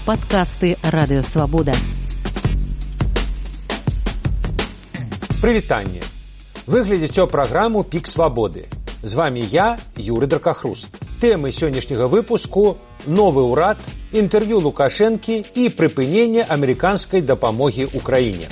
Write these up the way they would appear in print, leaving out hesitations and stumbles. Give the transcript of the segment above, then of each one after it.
Падкасты Радыёвабода. Прывітанне. Вы глядзіце праграму «Пік свабоды». З вами я, Юрый Дракахруст. Тэмы сённяшняга выпуску – новы ўрад, інтэрв'ю Лукашэнкі і прыпыненне амерыканскай дапамогі ўкраіне.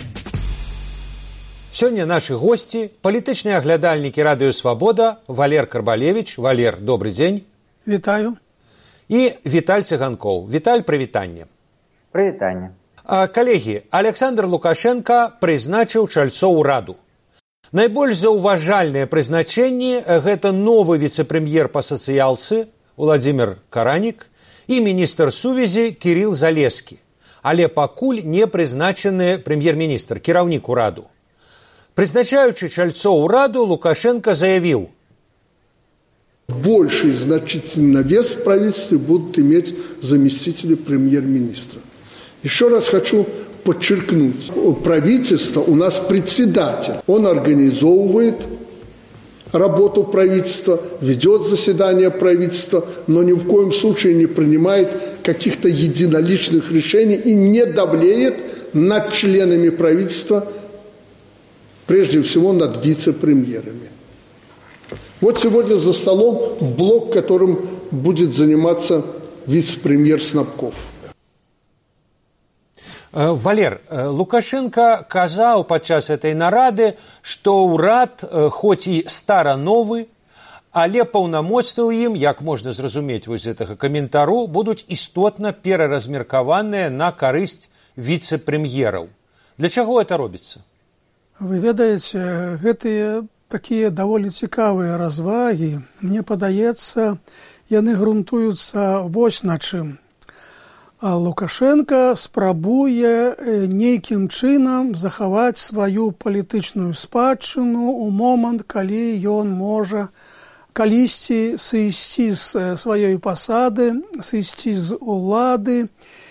Сёння нашы госці – палітычныя аглядальнікі Радыёвабода Валер Карбалевіч. Валер, добрый дзень. Вітаю. І Віталь Цыганкоў. Віталь, прывітанне. Прывітанне. Калегі, Александр Лукашенко прызначыў чальцоў ураду. Найбольш заўважальныя прызначэнні – гэта новы віцэ-прэм'ер па сацыялцы Владзімір Каранік і міністр сувязі Кірыл Залескі. Але пакуль не прызначаны прэм'ер-міністр, кіраўнік ураду. Прызначаючы чальцоў ураду, Лукашенко заявіў: больший значительный вес в правительстве будут иметь заместители премьер-министра. Еще раз хочу подчеркнуть, правительство у нас председатель, он организовывает работу правительства, ведет заседания правительства, но ни в коем случае не принимает каких-то единоличных решений и не давлеет над членами правительства, прежде всего над вице-премьерами. Вот сегодня за столом блок, которым будет заниматься вице-премьер Снапков. Валер, Лукашенко казаў падчас этой нарады, што ўрад хоць і стара-новы, але паўнамоцтвы ў ім, як можна зразумець вось з гэтага каментару, будуць істотна пераразмеркаваныя на карысць віцэ-прэм'ераў. Для чаго это робіцца? Вы ведаеце, гэтыя такія даволі цікавыя развагі, мне падаецца, яны грунтуюцца вось на чым. Лукашенко спрабуе нейкім чынам захаваць сваю палітычную спадчыну ў момант, калі ён можа калісьці сысці з сваёй пасады, сысці з улады.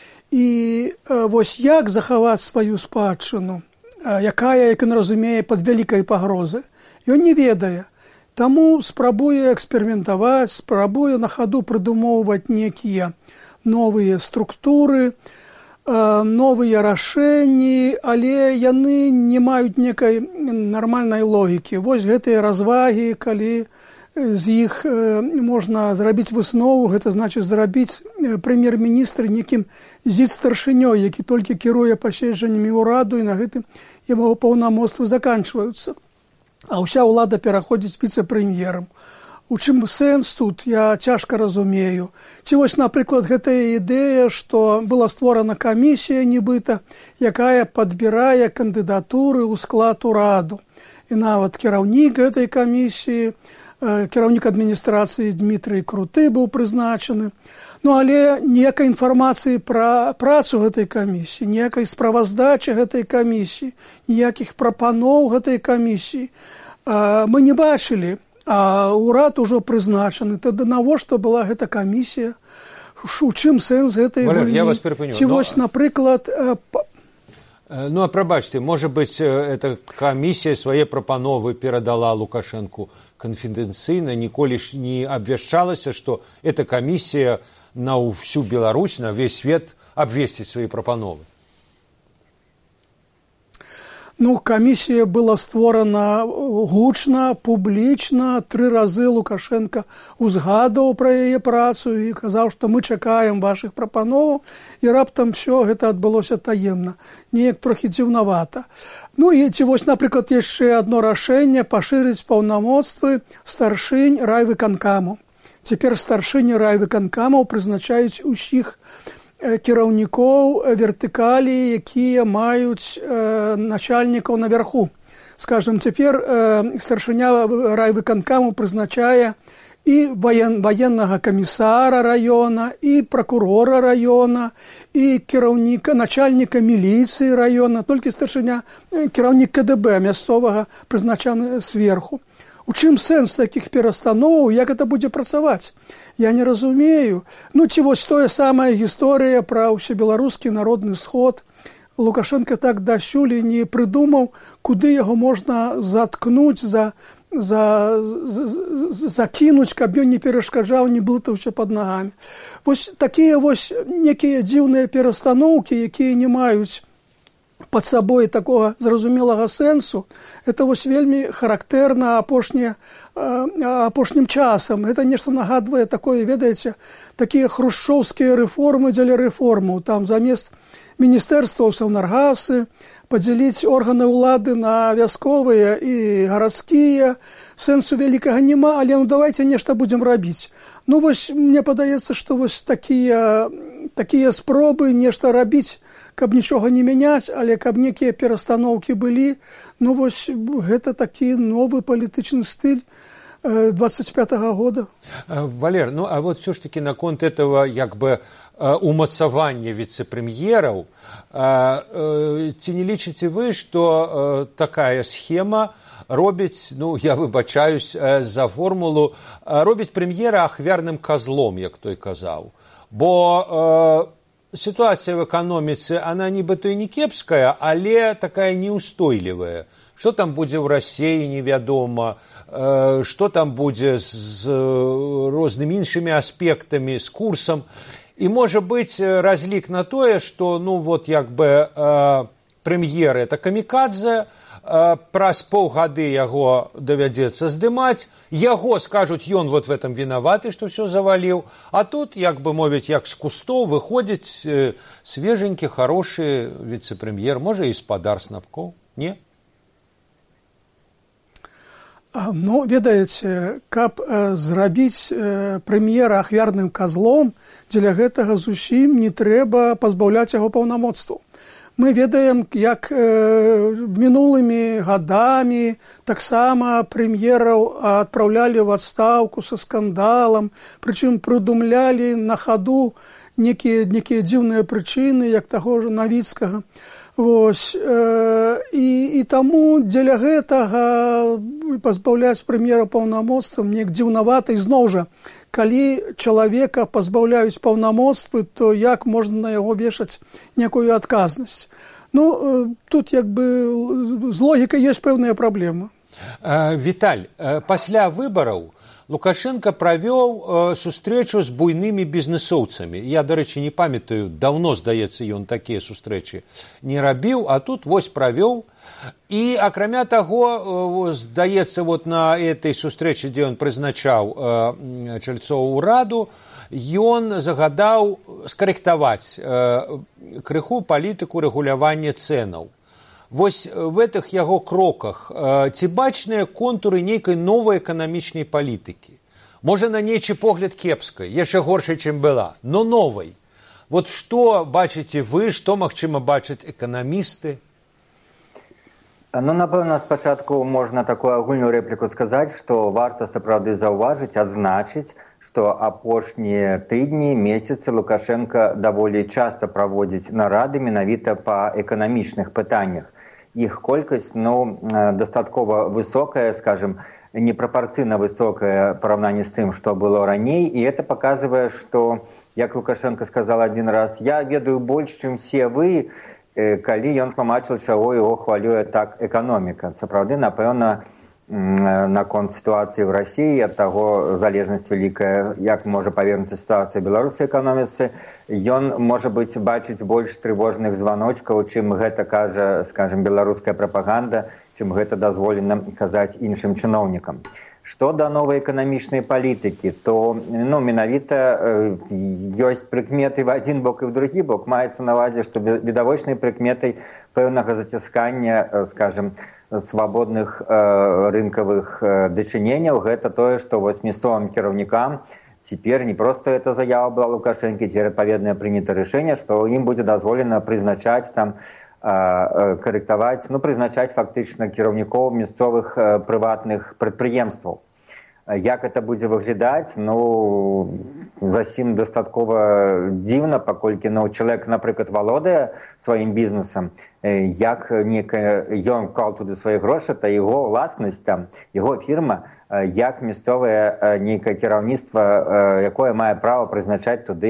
І вось як захаваць сваю спадчыну, якая, як ён разумее, пад вялікай пагрозай, ён не ведае. Таму спрабуе эксперыментаваць, спрабуе на хаду прыдумоўваць некія новыя структуры, новыя рашэнні, але яны не маюць некай нармальнай логікі. Вось гэтыя развагі, калі з іх можна зрабіць выснову, гэта значыць зрабіць прэм'ер-міністр некім зіц-старшынёй, які толькі кіруе паседжаннямі ўраду, і на гэтым яго паўнамоцтвы заканчваюцца. А ўся ўлада пераходзіць віцэ-прэм'ерам. У чым сэнс тут, я цяжка разумею. Ці вось, напрыклад, гэтая ідэя, што была створана камісія нібыта, якая падбірае кандыдатуры ў склад ураду. І нават кіраўнік гэтай камісіі, кіраўнік адміністрацыі Дмітрый Круты быў прызначаны. Ну, але ніякай інфармацыі пра працу гэтай камісіі, ніякай справаздачы гэтай камісіі, ніякіх прапаноў гэтай камісіі мы не бачылі. А ўрад ужо прызначаны. Тады навошта была гэта камісія? У чым сэнс гэтай гульні? Я вас перапыню. Ці вось, напрыклад... Ну, а прабачце, можа быць, эта камісія свае прапановы перадала Лукашэнку канфідэнцыйна, ніколі ж не абвяшчалася, што эта камісія на ўсю Беларусь, на ўвесь свет абвесціць свае прапановы. Ну, камісія была створана гучна, публічна. 3 разы Лукашенко узгадаў пра яе працу і казаў, што мы чакаем вашых прапановаў, і раптам все гэта адбылося таемна. Неяк трохі дзіўнавата. Ну і ці вось, напрыклад, яшчэ адно рашэнне пашырыць паўнамоцтвы старшынь райвыканкаму. Цяпер старшыні райвыканкамаў прызначаюць усіх кіраўнікоў вертыкалі, якія маюць начальнікаў наверху. Скажем, цяпер старшыня райвыканкаму прызначае і ваеннага камісара района, і пракурора района, і кіраўніка, начальніка міліцыі района, толькі старшыня, кіраўнік КДБ мясцовага прызначаны зверху. У чым сэнс такіх перастановаў, як гэта будзе працаваць? Я не разумею. Ну, ці вось тое самая гісторыя пра ўсебеларускі народны сход. Лукашенко так дасюль не прыдумаў, куды яго можна заткнуць за закінуць, каб ён не перашкаджаў, не блытаўся пад нагамі. Вось такія вось некія дзіўныя перастаноўкі, якія не маюць пад сабой такога зразумелага сэнсу, это вось вельмі характэрна апошнім часам. Это нешта нагадвае такое, ведаеце, такія хрушчоўскія рэформы дзеля рэформаў. Там замест міністэрстваў саўнаргасы падзяліць органы ўлады на вясковыя і гарадскія. Сэнсу вялікага няма, але ну давайте нешта будзем рабіць. Ну вось мне падаецца, што вось такія спробы нешта рабіць, каб нічога не мяняць, але каб некія перастаноўкі былі, ну вось гэта такі новы палітычны стыль 25-го года. Валер, ну а вот все ж таки наконт этого як бы умацавання віцэ-прэм'ераў, ці не лічыце вы, што такая схема робіць, ну я выбачаюсь за формулу, робіць прэм'ера ахвярным козлом, як той казаў. Бо ситуация в экономице, она нібыто і не кепская, але такая неустойлівая. Что там будзе ў России, невядома, что там будзе з рознымі іншымі аспектамі, з курсам. І можа быць разлік на тое, што ну вот як бы прэм'ер это камікадзе, праз паўгады яго давядзецца здымаць, яго скажуць, ён вот в этом вінаваты, што ўсё заваліў, а тут, як бы мовіць, як з кустоў выходзіць свеженькі, хорошы віцэ-прэм'ер, можа і спадар Снапкоў, не? Ну, ведаеце, каб зрабіць прэм'ера ахвярным козлом, дзеля гэтага зусім не трэба пазбаўляць яго паўнамоцтваў. Мы ведаем, як мінулымі гадамі таксама прэм'ераў адпраўлялі ў адстаўку са скандалам, прычым прыдумлялі на хаду некія дзіўныя прычыны, як таго ж Навіцкага. Вось. І таму дзеля гэтага пазбаўляць прэм'ера паўнамоцтвам неяк дзіўнавата. І зноў жа, калі чалавека пазбаўляюць паўнамоцтвы, то як можна на яго вешаць некую адказнасць? Ну, тут як бы з логікай ёсць пэўныя праблемы. Віталь, пасля выбараў Лукашенко правёў сустрэчу з буйнымі бізнесоўцамі. Я, дарэчы, не памятаю, даўно, здаецца, ён такія сустрэчы не рабіў, а тут вось правёў. І, акрамя таго, здаецца, вот на этой сустрэчы, дзе ён прызначаў чальцоў ураду, ён загадаў скарэктаваць крыху палітыку рэгулявання цэнаў. Вось в этих яго кроках ці бачныя контуры нейкай новай эканамічнай палітыкі? Можа, на нейчы погляд кепскай, яшчэ горшай, чым была, но новай. Вот што бачыце вы, што, магчыма, бачаць эканамісты? Ну, напэўна, спачатку можна такую агульную рэпліку сказаць, што варта сапраўды заўважыць, адзначыць, што апошнія тыдні, месяцы Лукашенко даволі часта праводзіць нарады менавіта па эканамічных пытаннях. Іх колькасць, ну, дастаткова высокая, скажем, непрапорцыйна высокая параўнанні з тым, што было раней, і это паказвае, што, як Лукашенко сказал один раз, я ведаю больш, чым все вы, калі ён тлумачыў, чаго яго хвалюе так эканоміка. Сапраўды, напэўна, наконт сітуацыі ў Расіі, ад таго залежнасць вялікая, як можа павернуцца сітуацыя ў беларускай эканоміцы, ён, можа быць, бачыць больш трывожных званочкаў, чым гэта кажа, скажем, беларуская прапаганда, чым гэта дазволена казаць іншым чыноўнікам. Што да новай эканамічнай палітыкі, то ну, менавіта ёсць прыкметы в адзін бок і ў другі бок. Маецца на ўвазе, што відавочнай прыкметай пэўнага заціскання, скажем, свабодных рынкавых дачыненняў, гэта тое, што вось мясцовым кіраўнікам цяпер не проста эта заява была Лукашэнкі, ці адпаведнае прынята рашэнне, што ім будзе дазволена прызначаць там, карэктаваць, ну, прызначаць фактычна кіраўнікоў мясцовых прыватных прадпрыемстваў. Як это будзе выглядаць, ну, зусім дастаткова дзіўна, паколькі ну, чалавек, напрыклад, валодае сваім бізнесам, як ён вклаў туды свае грошы, то яго ўласнасць, там, яго фірма, як мясцовае нейкае кіраўніцтва, якое мае права прызначаць туды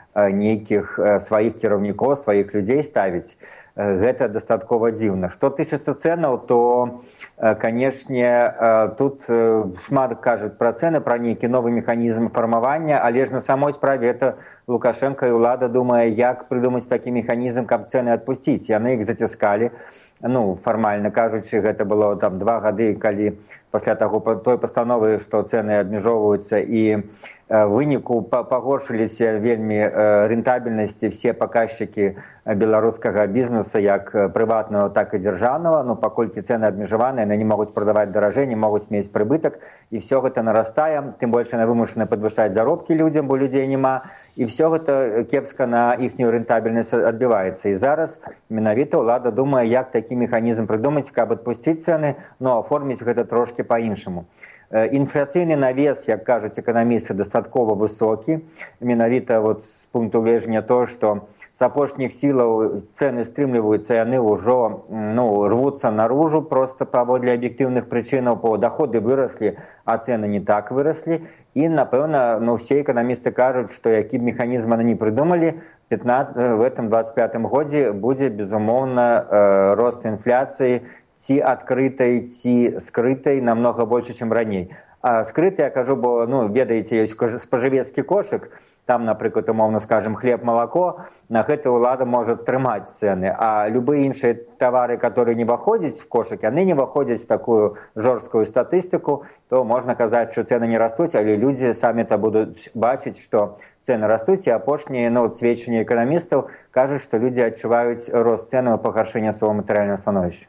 нейкіх сваіх кіраўнікоў, сваіх людзей ставіць. Гэта дастаткова дзіўна. Што тычыцца цэнаў, то, канешне, тут шмат кажуць пра цэны, пра нейкі новы механізм фармавання, але ж на самой справе это Лукашенко і ўлада думае, як прыдумаць такі механізм, каб цэны адпусціць. Яны іх заціскалі. Фармальна кажучы, гэта было 2 гады, калі пасля той пастановы, што цэны абмяжоўваюцца, і выніку пагоршыліся вельмі рэнтабельнасці все паказчыкі беларускага бізнеса, як прыватнага, так і дзяржаўнага. Паколькі цэны абмежаваныя, яны не могуць прадаваць даражэй, не могуць мець прыбытак, і все гэта нарастае, тым больш яны вымушаны падвышаць заробкі людзям, бо людзей няма, і все гэта кепска на іхнюю рэнтабельнасць адбіваецца. І зараз менавіта ўлада думае, як такі механізм прыдумаць, каб адпусціць цэны, аформіць гэта трошкі па-іншаму. Інфляцыйны навес, як кажуць эканамісты, дастаткова высокі. Менавіта з пункту гледжання то, што з апошніх сілаў цэны стрымліваюцца, яны ўжо рвуцца наружу проста паводле аб'ектыўных прычынаў, бо даходы выраслі, а цэны не так выраслі. І, напэўна, все эканамісты кажуць, што які б механізм яны не прыдумалі, в этом 25-м годзе будзе, безумоўна, рост інфляцыі, ці адкрытай, ці скрытай намного больше, чым раней. А скрытай, я кажу, бо, ведаеце, ёсць спажывецкі кошык, там, напрыклад, умоўна скажем, хлеб, малако, на гэта ўлада можа трымаць цэны. А любыя іншыя тавары, которые не выходзяць в кошык, яны не выходзяць в такую жорсткую статыстыку, то можна казаць, што цэны не растуць, але людзі самі-то будуць бачыць, што цэны растуць, і апошнія сведчанні эканамістаў кажуць, што людзі адчуваюць рост цэнаў і пагаршэнне свайго матэрыяльнага становішча.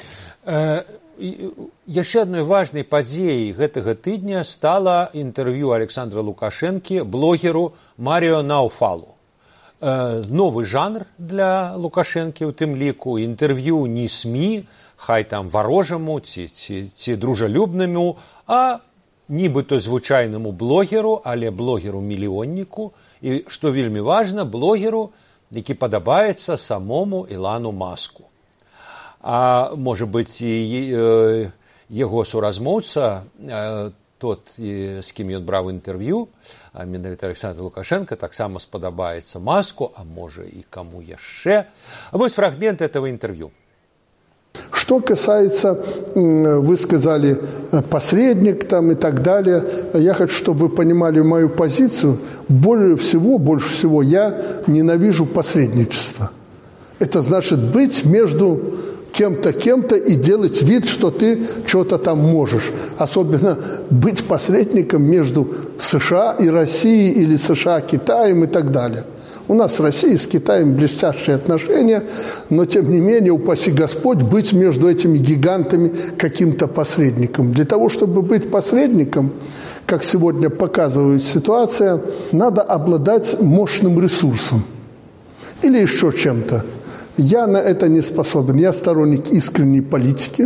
Яшчэ адной важнай падзеяй гэтага тыдня стала інтэрв'ю Александра Лукашэнкі блогеру Маріо Науфалу. Новы жанр для Лукашэнкі ў тым ліку, інтэрв'ю не СМІ, хай там варожаму ці дружалюбнаму, а нібыта звычайнаму блогеру, але блогеру-мільённіку, і, што вельмі важна, блогеру, які падабаецца самому Ілону Маску. А, можа быць, і яго суразмоўца, тот, з кім ён браў інтэрв'ю, менавіта Александр Лукашенко, таксама спадабаецца Маску, а можа і каму яшчэ. Вось фрагмент этого интервью. Что касается, вы сказали, посредник там и так далее, я хочу, чтобы вы понимали мою позицию. Больше всего я ненавижу посредничество. Это значит быть между кем-то и делать вид, что ты что-то там можешь. Особенно быть посредником между США и Россией или США, Китаем и так далее. У нас с Россией, с Китаем блестящие отношения, но тем не менее, упаси Господь, быть между этими гигантами каким-то посредником. Для того, чтобы быть посредником, как сегодня показывает ситуация, надо обладать мощным ресурсом или еще чем-то. Я на это не способен. Я сторонник искренней политики.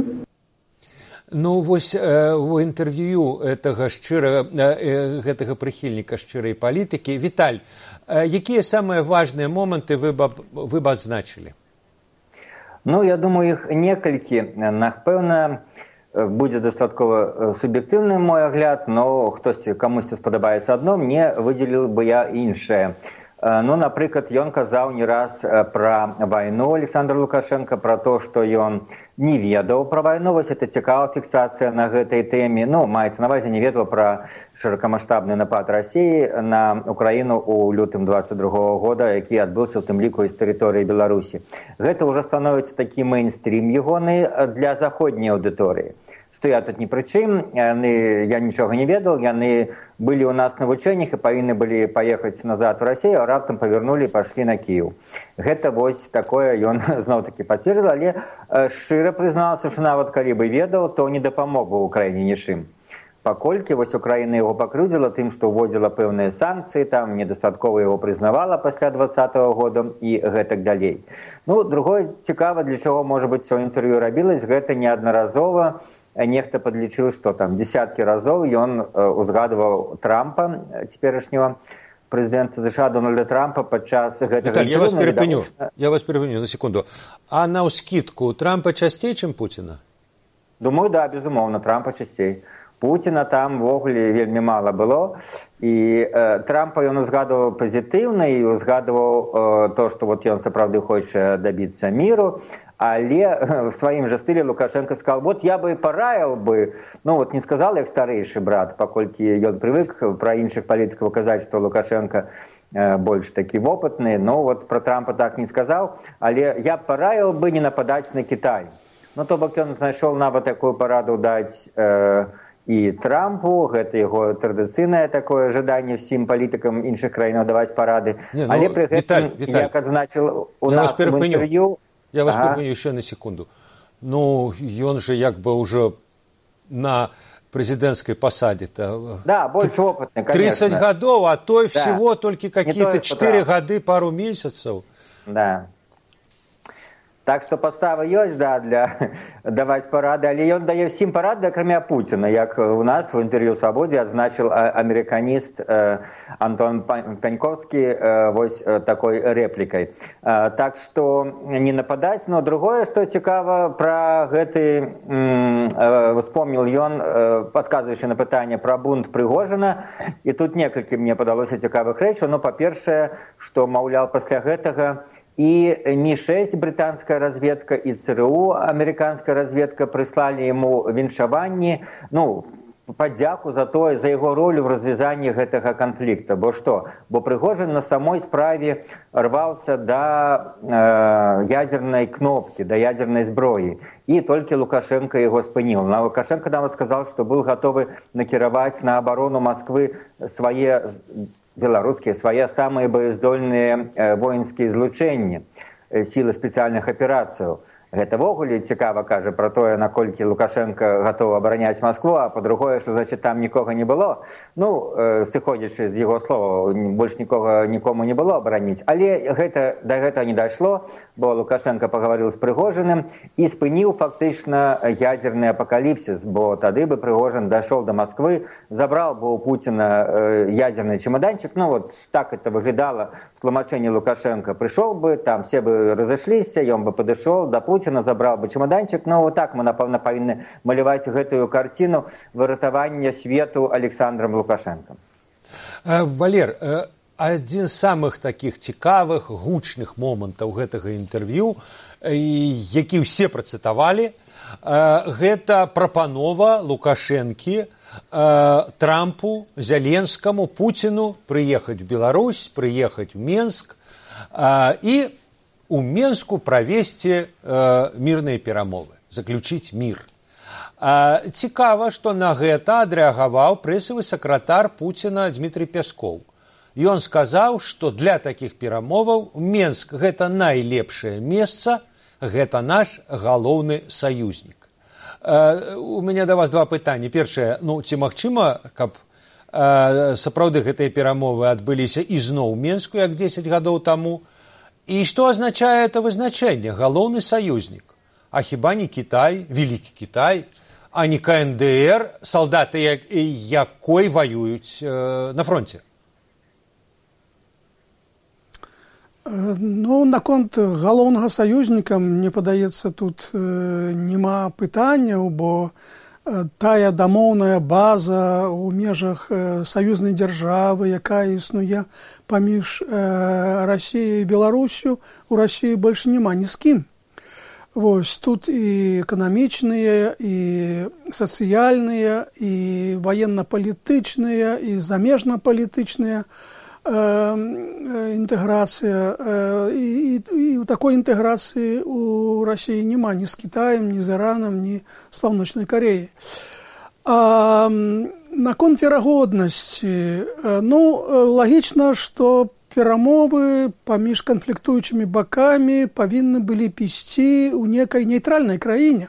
Ну, вось у інтэрв'ю гэтага прыхільніка шчырай палітыкі. Віталь, якія самыя важныя моманты вы б адзначылі? Ну, я думаю, іх некалькі. Напэўна, будзе дастаткова суб'ектыўны мой агляд, но камусьці спадабаецца адно, мне выдзеліў бы я іншае. Ну, напрыклад, ён казаў не раз пра вайну Александр Лукашенко, пра то, што ён не ведаў пра вайну. Вось это цікавая фіксацыя на гэтай тэме. Ну, маецца на ўвазе, не ведаў пра шырокамаштабны напад Расіі на Украіну ў лютым 22-го года, які адбыўся ў тым ліку з тэрыторыі Беларусі. Гэта ўжо становіцца такі мейнстрім ягоны для заходняй аўдыторыі. Што я тут ні пры чым, я нічога не ведаў, яны былі ў нас на вучэннях і павінны былі паехаць назад у Расію, а раптам павярнулі і пайшлі на Кіеў. Гэта вось такое ён зноў-такі пацвердзіў, але шчыра прызнаўся, што нават калі бы ведаў, то не дапамог бы Украіне нічым. Паколькі вось Украіна яго пакрыўдзіла тым, што ўводзіла пэўныя санкцыі, там недастаткова яго прызнавала пасля 2020 года і гэтак далей. Ну, другое цікава, для чаго, можа быць, цё інтэрв'ю рабілась, гэта неаднаразова. Нехта падлічыў, што там дзесяткі разоў ён узгадываў Трампа, цяперашняга прэзідэнта США Дональда Трампа падчас гэтага... Віталь, я вас перапыню на секунду. А наўскідку Трампа часцей, чым Пуціна? Думаю, да, безумоўна, Трампа часцей. Пуціна там ввогуле вельмі мала было. І Трампа ён узгадываў пазітыўна і узгадываў то, што вот ён сапраўды хоча дабіцца міру, але в сваім жа стылі Лукашенко сказал, вот я бы параіў бы, ну вот не сказал як старэйшы брат, паколькі ён прывык пра іншых палітыкаў казаць, што Лукашенко больш такі вопытны, но вот пра Трампа так не сказаў, але я параіў бы не нападаць на Кітай. Ну то бок ён знайшоў нават такую параду даць і Трампу, гэта яго традыцыйнае такое жаданне ўсім палітыкам іншых краінаў даваць парады. Але пры гэтым, як адзначыў у нас в інтэрв'ю... Я вас перепиню еще на секунду. Ну, он же как бы уже на президентской посаде-то. Да, больше опытный, конечно. 30 годов, а то и всего только какие-то 4 годы, пару месяцев. Да. Так што падстава ёсць, да, для даваць парады, але ён дае ўсім парады, акрамя Пуціна, як у нас в інтэрв'ю «Свабодзе» адзначыў амерыканіст Антон Пяньковскі вось такой рэплікай. Так што не нападаць, но другое, што цікава пра гэты, успомніў ён, падказваючы на пытанне пра бунт Прыгожына, і тут некалькі мне падалося цікавых рэчаў, но па-першае, што, маўляў, пасля гэтага і Ми-6 брытанская разведка, і ЦРУ амерыканская разведка прыслалі яму віншаванні, ну, падзяку за тое, за яго ролю ў развязанні гэтага канфлікта. Бо што? Бо Прыгожин на самой справе рваўся да ядзернай кнопкі, да ядзернай зброі. І толькі Лукашенко яго спыніў. Лукашенко нават сказаў, што быў гатовы накіраваць на абарону Масквы свае беларускія, свае самыя боездольныя воінскія злучэнні, сілы спецыяльных аперацыяў. Гэта ввогуле цікава кажа пра тое, наколькі Лукашенко гатовы абараняць Маскву, а па-другое, што значыць там нікога не было. Ну, сыходзячы з яго слова, больш нікому не было абараніць. Але да гэтага не дайшло, бо Лукашенко пагаварыў з Прыгожиным і спыніў фактычна ядзерны апакаліпсіс, бо тады бы Прыгожин дайшоў да Масквы, забраў бы у Пуціна ядзерны чемоданчик, ну вот так это выглядала в тлумачэнні Лукашенко. Прыйшоў бы, там все бы разышліся, ён бы падышоў да Пуціна, забрал бы чемоданчик, но вот так мы, напэўна, павінны маляваць гэтую карціну выратавання свету Александром Лукашенко. Валер, адзін з самых таких цікавых, гучных момантаў гэтага інтэрв'ю, які ўсе працытавалі, гэта прапанова Лукашэнкі Трампу, Зеленскаму, Пуціну прыехаць в Беларусь, прыехаць в Менск і у Менску правесці мірныя перамовы, заключыць мір. Цікава, што на гэта адрэагаваў прэсавы сакратар Пуціна Дмітрый Пяскоў. Ён сказаў, што для такіх перамоваў Менск гэта найлепшае месца, гэта наш галоўны саюзнік. У мяне да вас два пытанні. Першае, ну, ці магчыма, каб сапраўды гэтыя перамовы адбыліся ізноў у Менску, як 10 гадоў таму? И что означает это вызначение? Галоўны союзник. А хіба не Китай, Великий Китай, а не КНДР, солдаты якой воюють на фронте? Ну, наконт галоўнага саюзніка, мне падаецца, тут нема пытанняў, бо тая дамоўная база ў межах саюзнай дзяржавы, якая існуе паміж Расіяй і Беларусю, у Расіі больш няма ні з кім. Вось тут і эканамічныя, і сацыяльныя, і ваенна-палітычныя, і замежна-палітычныя інтэграцыя. І у такой інтэграцыі у Расіі няма ні з Кітаем, ні з Іранам, ні з Паўночнай Кареяй. Наконт верагоднасці, ну, лагічна, што перамовы паміж канфліктуючымі бакамі павінны былі ісці ў некай нейтральнай краіне.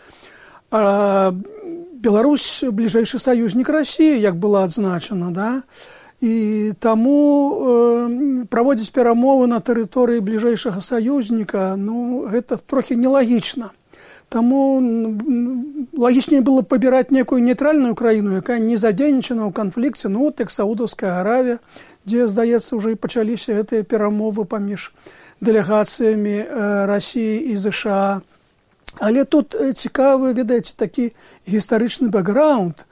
Беларусь бліжэйшы саюзнік Расіі, як было адзначана, да? І таму праводзіць перамовы на тэрыторыі бліжэйшага саюзніка, ну, гэта трохі нелагічна. Таму лагічней было пабіраць некую нейтральную краіну, якая не задзейнічана ў канфлікце, ну, як Саудаўская Аравія, дзе, здаецца, ўжо і пачаліся гэтыя перамовы паміж дэлегацыямі Расіі і ЗША. Але тут цікавы, ведаеце, такі гістарычны бэкграунд.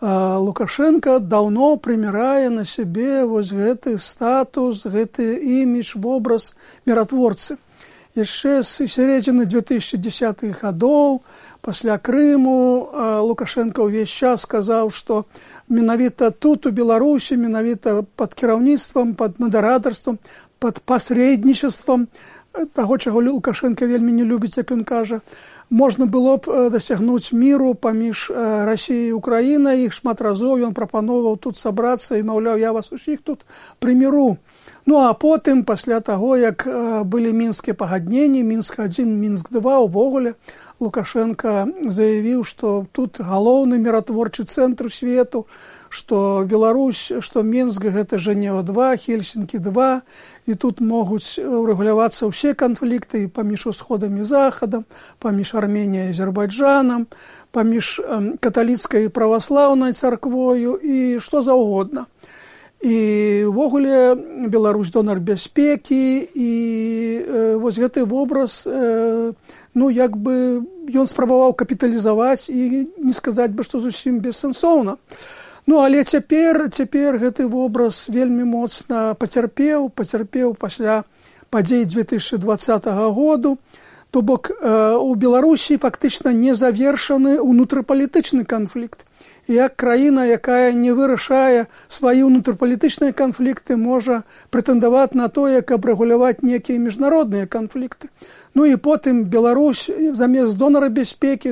Лукашенко даўно прымірае на сябе вось гэты статус, гэты імідж, вобраз міратворцы. Яшчэ з сярэдзіны 2010-х гадоў, пасля Крыму, Лукашенко ўвесь час сказаў, што менавіта тут, у Беларусі, менавіта пад кіраўніцтвам, пад мадэратарствам, пад пасрэднічествам таго, чаго Лукашенко вельмі не любіць, як ён кажа, можна было б дасягнуць міру паміж Расіяй і Украінай. Шмат разоў ён прапаноўваў тут сабрацца і, маўляў, я вас усіх тут прыміру. Ну, а потым, пасля таго, як былі мінскія пагадненні, Мінск-1, Мінск-2, увогуле Лукашенко заявіў, што тут галоўны міратворчы цэнтр свету, што Беларусь, што Мінск – гэта Жэнева-2, Хельсінкі-2, і тут могуць урэгулявацца ўсе канфлікты паміж Усходам і Захадам, паміж Арменіяй і Азербайджанам, паміж каталіцкай і праваслаўнай царквою і што заўгодна. І ўвогуле Беларусь донар бяспекі, і вось гэты вобраз, ну, як бы ён спрабаваў капіталізаваць і не сказаць бы, што зусім бессэнсоўна. Ну, але цяпер гэты вобраз вельмі моцна пацярпеў пасля падзей 2020 году. То бок у Беларусі фактычна не завершаны ўнутрыпалітычны канфлікт. І як краіна, якая не вырашае свае ўнутрыпалітычныя канфлікты, можа прэтэндаваць на тое, каб рэгуляваць некія міжнародныя канфлікты. Ну і потым Беларусь замест донара бяспекі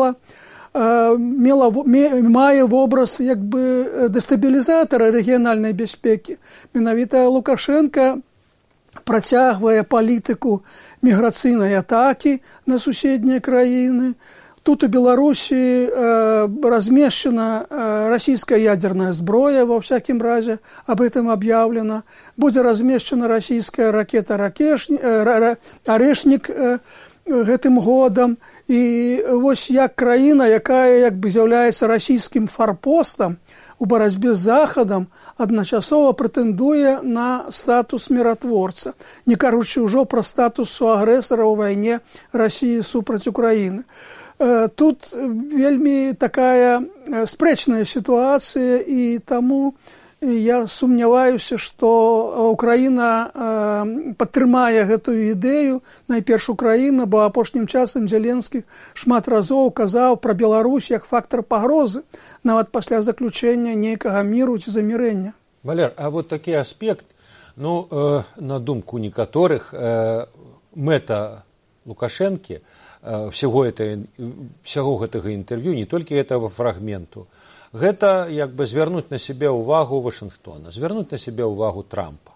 мае вобраз як бы дэстабілізатара рэгіянальнай бяспекі. Менавіта Лукашенко працягвае палітыку міграцыйнай атакі на суседнія краіны. Тут у Беларусі размешчана расійская ядерная зброя, во всякім разе об этом объявлено. Будзе размешчана расійская ракета «Арэшнік» гэтым годам. І вось як краіна, якая як бы з'яўляецца расійскім фарпостам у барацьбе з Захадам, адначасова прэтэндуе на статус міратворца, не кажучы ўжо пра статус суагрэсара ў вайне Расіі супраць Украіны. Тут вельмі такая спрэчная сітуацыя, і таму я сумняваюся, што Украіна падтрымае гэтую ідэю, найперш Украіна, бо апошнім часам Зеленскі шмат разоў казаў пра Беларусь як фактар пагрозы, нават пасля заключэння нейкага міру ці замірэння. Валер, а вот такі аспект, ну, на думку некаторых, мэта Лукашэнкі всего гэтага інтэрв'ю, не толькі гэтага фрагменту, гэта як бы звярнуць на сябе ўвагу Вашынгтона, звярнуць на сябе ўвагу Трампа.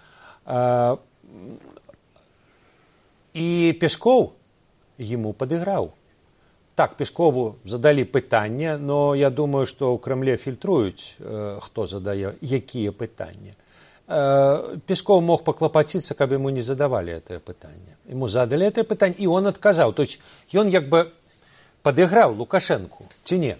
І Песков яму падыграў. Так, Пескову задалі пытанне, но я думаю, што ў Крэмле фільтруюць, хто задае якія пытанні. Песков мог поклопотиться, каб ему не задавали это пытание. Ему задали это пытание, и он отказал. То есть он як бы подыграл Лукашенку, ці не?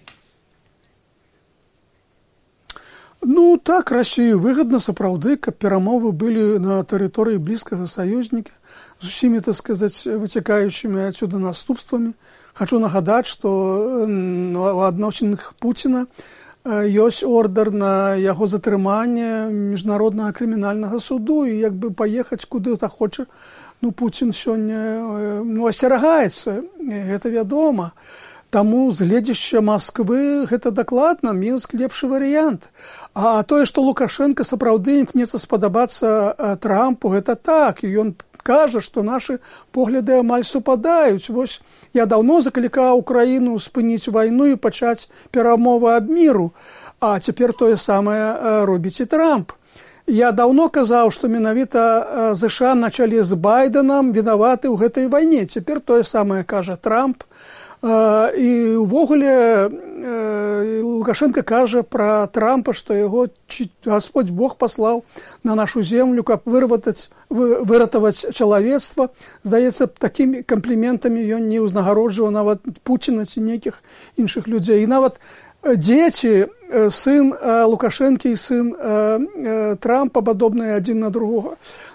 Ну, так, России выгодно, сапраўды, каб перамовы были на тэрыторыі блізкага саюзніка, з усімі, так сказать, вытекающими отсюда наступствами. Хочу нагадать, что у адносінах Путина ёсць ордер на яго затрыманне міжнароднага крымінальнага суду, і як бы паехаць куды захоча. Ну, Путин сёння асцерагаецца, гэта вядома. Таму з гледзяшча Масквы гэта дакладна Мінск лепшы варыянт. А тое, што Лукашенко сапраўды імкнецца спадабацца Трампу, гэта так, і ён кажа, што нашы погляды амаль супадаюць. Вось я даўно заклікаў Украіну спыніць вайну і пачаць перамовы аб міру, а цяпер тое самае робіць і Трамп. Я даўно казаў, што менавіта ЗША на чале з Байденам вінаваты ў гэтай вайне. Цяпер тое самае кажа Трамп. І ўвогуле Лукашенко кажа пра Трампа, што яго Господь Бог паслаў на нашу землю, каб выратаваць чалавецтва. Здаецца, такімі кампліментамі ён не ўзнагароджваў нават Пуціна ці нейкіх іншых людзей. І нават дзеці, сын Лукашэнкі і сын Трампа, падобныя адзін на другога.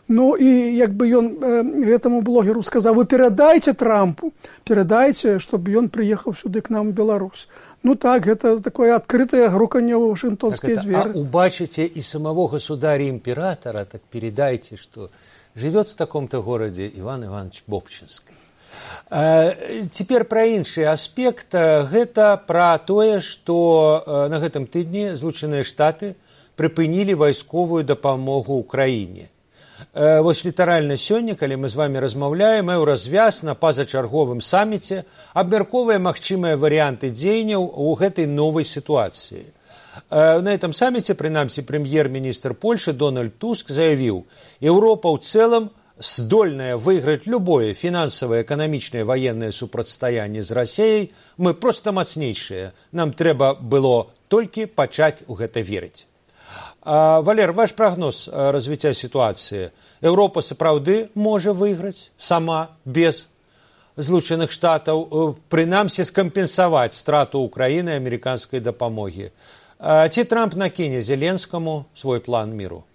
Ну і як бы ён гэтаму блогеру сказаў: вы перадайце Трампу, перадайце, чтобы ён прыехаў сюды к нам в Беларусь. Ну так, гэта такое адкрытае груканне ў вашингтонские зверы. А убачите и самого государя-императора, так передайте, что живет в таком-то городе Иван Иванович Бобчинский. Теперь про іншы аспект. Гэта про тое, што на гэтым тыдні Злучаныя Штаты прыпынілі вайсковую дапамогу ўкраіне. Вось літаральна сёння, калі мы з вами размаўляем, Еўразвяз на пазачарговым саміце абмяркоўвае магчымыя варыянты дзеянняў у гэтай новай сітуацыі. На этом саммите, прынамсі, прэм'ер-міністр Польши Дональд Туск заявіў: Еўропа ў цэлым здольная выиграть любое финансовое, экономичное, военное супрацьстаянне з Расіяй. Мы просто мацнейшие. Нам трэба было толькі пачаць у гэта верыць. Валер, ваш прогноз развіцця ситуации. Европа сапраўды можа выиграть сама, без Злучаных Штатаў, прынамсі скампенсаваць страту Украины и американской дапамоги. Ці Трамп накіне Зеленскому свой план миру?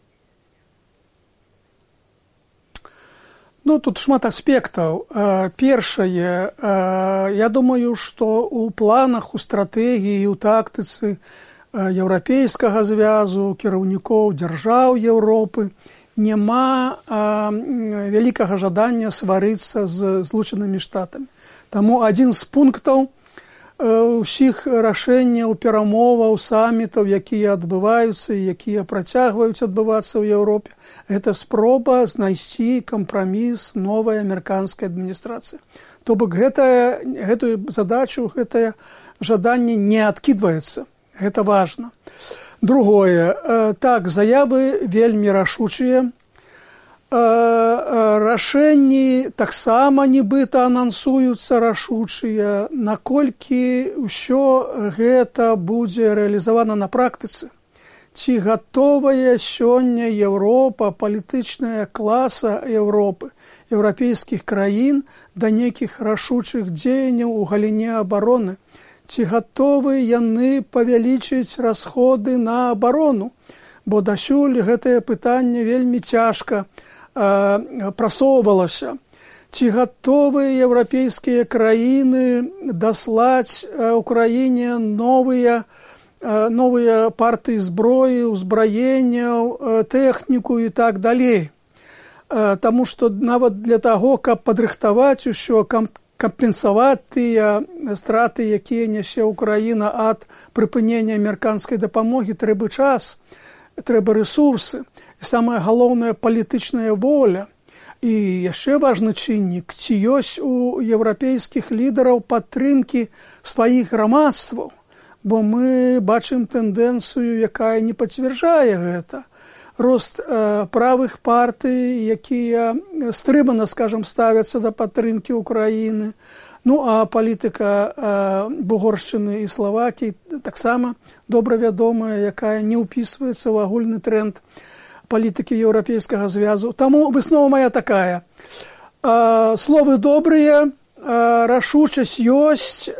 Ну, тут шмат аспектаў. Першае, я думаю, што ў планах, у стратэгіі, у тактыцы Еўрапейскага звязу, кіраўнікоў дзяржаў Еўропы няма вялікага жадання сварыцца з Злучанымі Штатамі. Таму адзін з пунктаў усіх рашэнняў, перамоваў, самітаў, якія адбываюцца і якія працягваюць адбывацца ў Еўропе, гэта спроба знайсці кампраміс новай амерыканскай адміністрацыі. То бок гэтую задачу, гэтае жаданне не адкідваецца. Гэта важна. Другое. Так, заявы вельмі рашучыя. Рашэнні таксама нібыта анансуюцца рашучыя. Наколькі ўсё гэта будзе рэалізавана на практыцы? Ці гатовая сёння Еўропа, палітычная класа Еўропы, еўрапейскіх краін да нейкіх рашучых дзеянняў у галіне абароны? Ці гатовы яны павялічыць расходы на абарону? Бо дасюль гэтае пытанне вельмі цяжка прасоўвалася. Ці гатовы еўрапейскія краіны даслаць Украіне новыя партыі зброі, узбраенняў, тэхніку і так далей. Таму што нават для таго, каб падрыхтаваць усё, кампенсаваць тыя страты, якія нясе Украіна ад прыпынення амерыканскай дапамогі, трэба час, трэба рэсурсы. І самая галоўная палітычная воля. І яшчэ важны чыннік, ці ёсць у еўрапейскіх лідараў падтрымкі сваіх грамадстваў, бо мы бачым тэндэнцыю, якая не пацвярджае гэта. Рост правых партый, якія стрымана, скажем, ставяцца да падтрымкі Украіны. Ну, а палітыка Бугоршчыны і Славакіі таксама добра вядомая, якая не ўпісваецца ў агульны тренд палітыкі Еўрапейскага звязу. Таму выснова моя такая. Словы добрыя, рашучасць ёсць,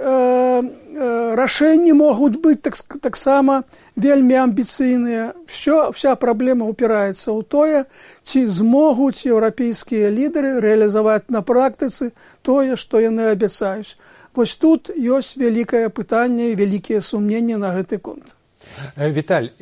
рашэнні могуць быць таксама вельмі амбіцыйныя. Вся праблема упіраецца ў тое, ці змогуць еўрапейскія лідары рэалізаваць на практыцы тое, што яны абяцаюць. Вось тут ёсць вялікае пытанне і вялікія сумненні на гэты конт. Віталь,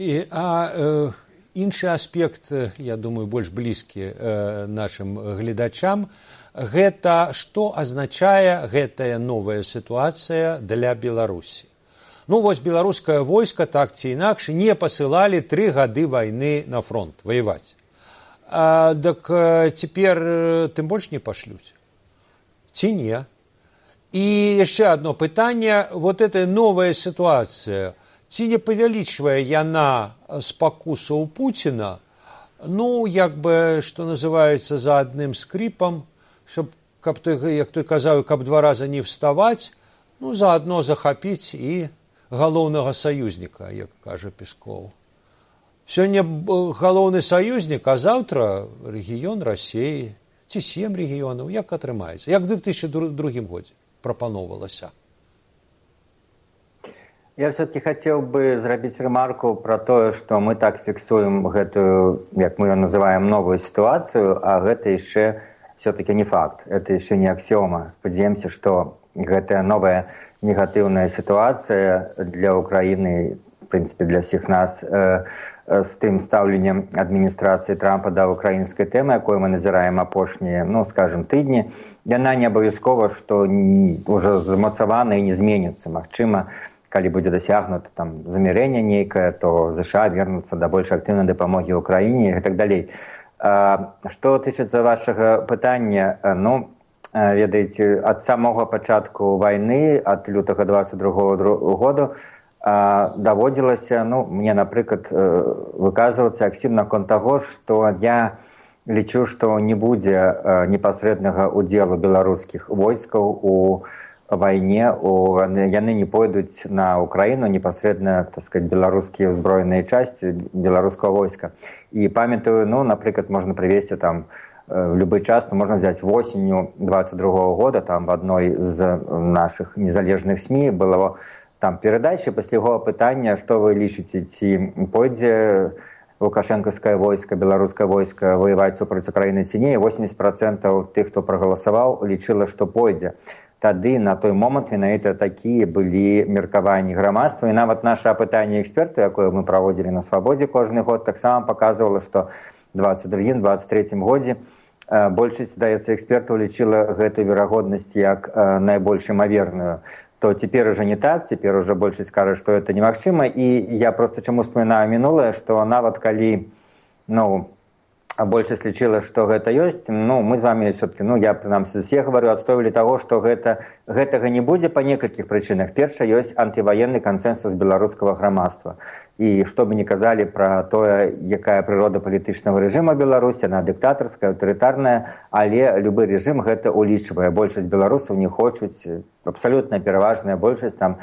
іншы аспект, я думаю, больш блізкі нашым гледачам, гэта што азначае гэтая новая сітуацыя для Беларусі. Ну, вось беларускае войска, так ці інакш, не пасылалі 3 гады вайны на фронт воеваць. Так цяпер тым больш не пашлюць? Ці не? І яшчэ одно пытанне. Вот эта новая сітуацыя, ці не павялічвае яна спакусу ў Пуціна, ну, як бы, што называецца, за адным скрипам, щоб, каб той, як той казаў, каб 2 раза не вставаць, ну, заадно захапіць і галоўнага саюзніка, як кажа Пескоў. Сёння галоўны саюзнік, а заўтра рэгіён Расіі, ці 7 рэгіёнаў, як атрымаецца? Як в 2002 годзе прапаноўвалася? Я все-таки хотел бы зрабіць ремарку про то, что мы так фиксуем гэтую, як мы ее называем, новую ситуацию, а гэта еще все-таки не факт, это еще не аксиома. Спадзяемся, что гэтая новая негативная ситуация для Украины, в принципе, для всех нас, с тем ставленнем администрации Трампа до украинской темы, якую мы назираем апошние, ну, скажем, тыдни, яна не абавязкова, что уже замацавана и не зменится. Магчыма, калі будзе дасягнута там замірэнне нейкае, то США вернуцца да больш актыўнай дапамогі Украіне і так далей. Што тычыцца вашага пытання, ну, ведаеце, ад самога пачатку вайны, ад лютага 22 году, даводзілася, ну, мне, напрыклад, выказвацца актыўна наконт таго, што я лічу, што не будзе непасрэднага удзелу беларускіх войскаў у вайне, яны не пойдуць на Украіну непасрэдна, так сказать, беларускія ўзброеныя часці беларускага войска. І памятаю, ну, напрыклад, можна прывесці там в любой час, можно взять осенью 22 года, там в одной из наших незалежных СМИ было там передача пасля яго пытання, што вы лічыце, ці пойдзе лукашэнкаўскае войска, беларускае войска воеваць супраць Украіны ці не, 80% тых, хто прагаласаваў, лічыла, што пойдзе. Тады на той момант менавіта такія былі меркаванні грамадства, і нават наша апытанне эксперту, якое мы праводзілі на Свабодзе кожны год, таксама паказвала, што в 2022-2023 годзе большасць, здаецца, экспертаў лічыла гэту верагоднасць як найбольш імаверную. То цяпер уже не так, цяпер уже большасць кажа, што это немагчыма, і я просто чаму вспоминаю мінулае, што нават калі, ну, большасць лічыла, што гэта ёсць, ну, мы з вами все-таки, ну, я, прынамсі, все говорю, адстойвалі таго, што гэтага не будзе па некалькіх прычынах. Перша, ёсць антываенны кансэнсус беларускага грамадства. І што бы ні казалі пра тое, якая прырода палітычнага рэжыма Беларусі, она дыктатарская, аўтарытарная, але любы рэжым гэта улічвае. Большасць беларусаў не хочуць, абсалютна пераважная большасць, там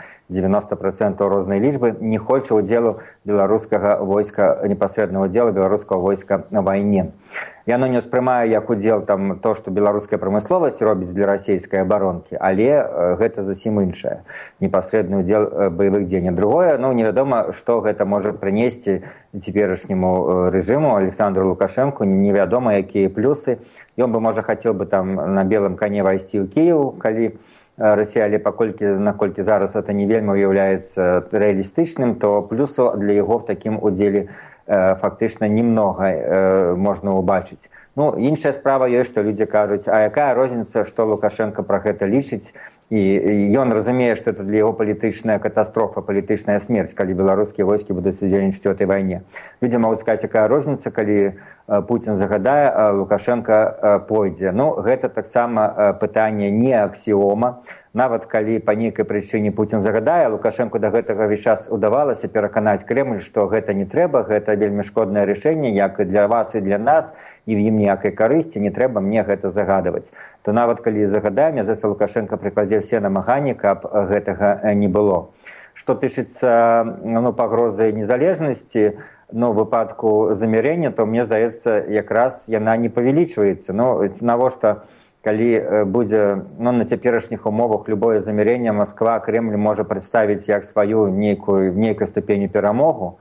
90% рознай лічбы, не хоча удзелу беларускага войска, непасрэднага удзелу беларускага войска на вайне. Яно не ўспрымае як удзел там то, што беларуская прамысловасць робіць для расійскай абаронкі, але гэта зусім іншае. Непасрэдны удзел баявых дзеянняў. Другое, ну, невядома, што гэта можа прынесці цяперашняму рэжыму Александру Лукашэнку, невядома, якія плюсы. Ён бы, можа, хацеў бы там на белым коне вайсці ў Кіеў, калі Расія, але наколькі зараз это не вельмі уяўляецца рэалістычным, то плюсу для яго в такім удзеле фактычна немного можна ўбачыць. Ну, іншая справа ёсць, што людзі кажуць, а якая розніца, што Лукашенко пра гэта лічыць, і ён разумее, што это для яго палітычная катастрофа, палітычная смерць, калі беларускія войскі будуць удзельнічаць у этой вайне. Людзі могуць сказаць, якая розніца, калі Путін загадае, а Лукашенко пойдзе. Ну, гэта таксама пытанне не аксіома. Нават калі па нейкай прычыне Путін загадае, Лукашэнку да гэтага весь час удавалася пераканаць Кремль, што гэта не трэба, гэта вельмі шкоднае рашэнне, як і для вас і для нас, і в ім ніякай карысці, не трэба мне гэта загадаваць. То нават калі загадаем, здаецца, Лукашенко прыкладзе все намаганні, каб гэтага не было. Што тычыцца, ну, пагрозы незалежнасці, ну, в выпадку замірэння, то мне здаецца, якраз яна не павялічваецца. Ну, навошта калі будзе, ну, на цяперашніх умовах любое замірэнне, Москва, Кремль можа прадставіць як сваю нейкую ступені перамогу.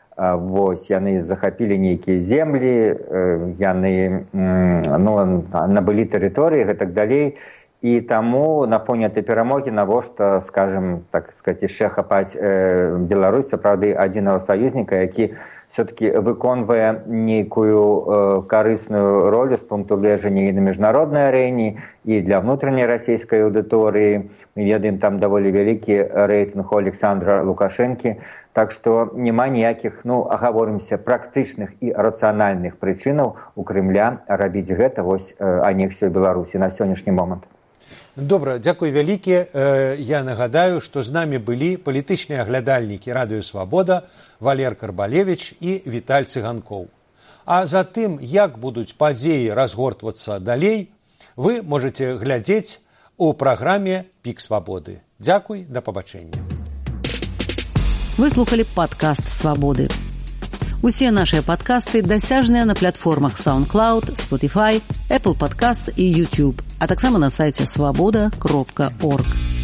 Вось, яны захапілі нейкія землі, яны, ну, набылі тэрыторыі і так далей. І таму на фоне этой перамогі навошта, скажем, так сказать, яшчэ хапаць Беларусь, сапраўды адзінага саюзніка, які все-таки выконвае нейкую карысную ролю з пункту гледжання і на міжнароднай арэне, і для внутренняй расійскай аўдыторыі. Мы ведаем, там даволі вялікі рэйтынг у Александра Лукашэнкі. Так што няма ніякіх, ну, агаворымся, практычных і рацыянальных прычынаў у Крымля рабіць гэта, вось, анексію Беларусі на сённяшні момант. Добра, дзякуй вялікі. Я нагадаю, што з намі былі палітычныя аглядальнікі Радыё Свабода Валер Карбалевіч і Віталь Цыганкоў. А за тым, як будуць падзеі разгортвацца далей, вы можаце глядзець у праграме «Пік Свабоды». Дзякуй, да пабачэння. Вы слухали падкаст «Свабоды». Усе нашыя падкасты дасяжныя на платформах SoundCloud, Spotify, Apple Podcasts і YouTube, а таксама на сайце swaboda.org.